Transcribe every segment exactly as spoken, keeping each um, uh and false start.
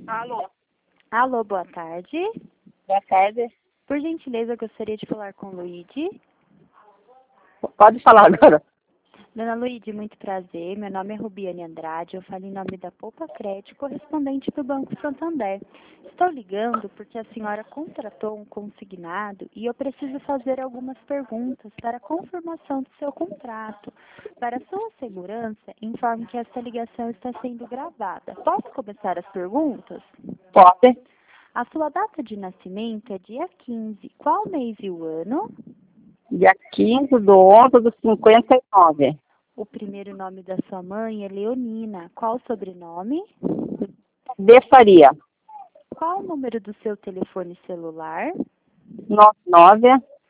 Alô, Alô, boa tarde. boa tarde. Por gentileza, eu gostaria de falar com Luíde. Pode falar agora. Dona Luíde, muito prazer. Meu nome é Rubiane Andrade. Eu falo em nome da Poupa Crédito, correspondente do Banco Santander. Estou ligando porque a senhora contratou um consignado e eu preciso fazer algumas perguntas para a confirmação do seu contrato. Para sua segurança, informo que esta ligação está sendo gravada. Posso começar as perguntas? Pode. A sua data de nascimento é dia quinze. Qual mês e o ano? Dia quinze do onze do cinquenta e nove. O primeiro nome da sua mãe é Leonina. Qual o sobrenome? De Faria. Qual o número do seu telefone celular? nove nove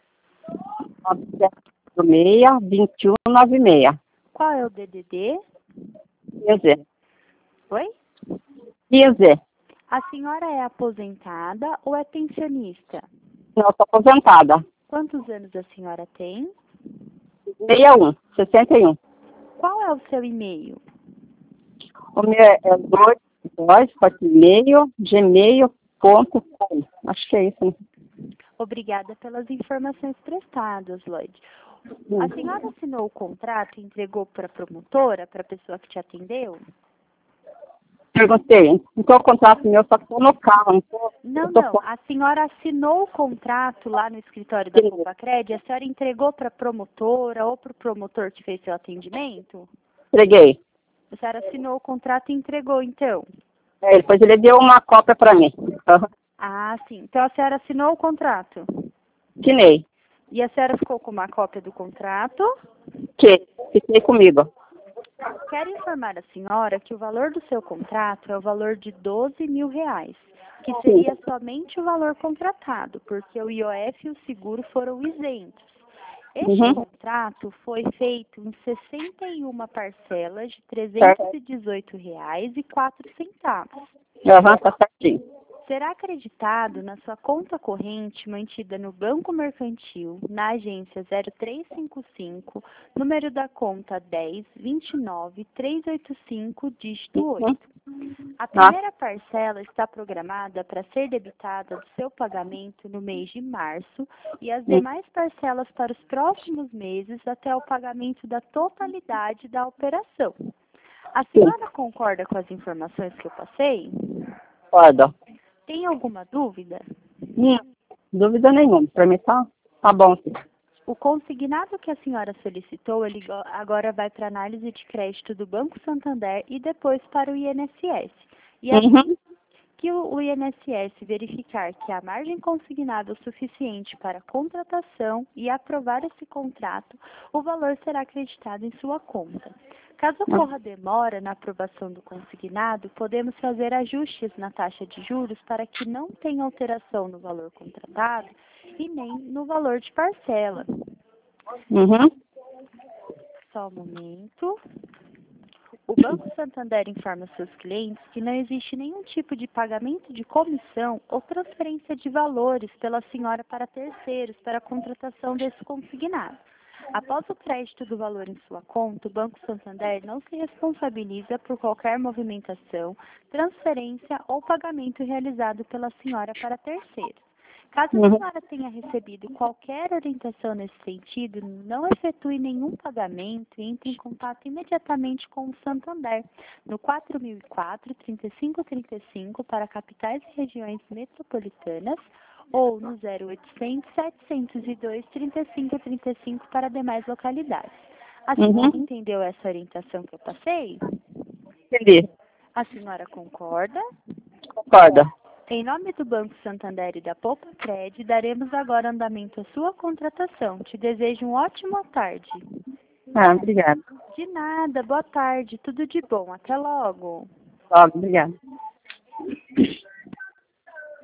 nove sete seis vinte e um noventa e seis. Qual é o D D D? quinze. Oi? quinze. A senhora é aposentada ou é pensionista? Não, estou aposentada. Quantos anos a senhora tem? sessenta e um. sessenta e um. Qual é o seu e-mail? O meu é dois, dois, hotmail, gmail ponto com. Acho que é isso, né? Obrigada pelas informações prestadas, Lloyd. A senhora assinou o contrato e entregou para a promotora, para a pessoa que te atendeu? Perguntei. Então o contrato meu só estou no carro. Então, Não, eu tô não. com- A senhora assinou o contrato lá no escritório da Poupa Crédito, a senhora entregou para a promotora ou para o promotor que fez seu atendimento? Entreguei. A senhora assinou o contrato e entregou, então? É, depois ele deu uma cópia para mim. Aham. Ah, sim. Então a senhora assinou o contrato. Assinei. E a senhora ficou com uma cópia do contrato? Que fiquei comigo. Quero informar a senhora que o valor do seu contrato é o valor de doze mil reais, que seria somente o valor contratado, porque o I O F e o seguro foram isentos. Este Uhum. contrato foi feito em sessenta e uma parcelas de Certo. trezentos e dezoito reais e quatro centavos. Aham, tá certinho. Será acreditado na sua conta corrente mantida no Banco Mercantil, na agência zero três cinco cinco, número da conta dez, vinte e nove, trezentos e oitenta e cinco, dígito Uhum. oito. A primeira parcela está programada para ser debitada do seu pagamento no mês de março e as demais parcelas para os próximos meses até o pagamento da totalidade da operação. A senhora concorda com as informações que eu passei? Concordo. Tem alguma dúvida? Hum, dúvida nenhuma. Para mim tá, tá bom. Sim. O consignado que a senhora solicitou, ele go- agora vai para análise de crédito do Banco Santander e depois para o I N S S. E assim Uhum. que o o I N S S verificar que a margem consignada é o suficiente para a contratação e aprovar esse contrato, o valor será acreditado em sua conta. Caso ocorra demora na aprovação do consignado, podemos fazer ajustes na taxa de juros para que não tenha alteração no valor contratado e nem no valor de parcela. Uhum. Só um momento. O Banco Santander informa seus clientes que não existe nenhum tipo de pagamento de comissão ou transferência de valores pela senhora para terceiros para a contratação desse consignado. Após o crédito do valor em sua conta, o Banco Santander não se responsabiliza por qualquer movimentação, transferência ou pagamento realizado pela senhora para terceiros. Caso a Uhum. senhora tenha recebido qualquer orientação nesse sentido, não efetue nenhum pagamento e entre em contato imediatamente com o Santander no quatro mil e quatro, trinta e cinco trinta e cinco para capitais e regiões metropolitanas ou no zero oitocentos, setecentos e dois, trinta e cinco trinta e cinco para demais localidades. A senhora Uhum. entendeu essa orientação que eu passei? Entendi. A senhora concorda? Concordo. Em nome do Banco Santander e da Poupa Crédito, daremos agora andamento à sua contratação. Te desejo uma ótima tarde. Ah, obrigada. De nada, boa tarde, tudo de bom. Até logo. Logo, obrigada.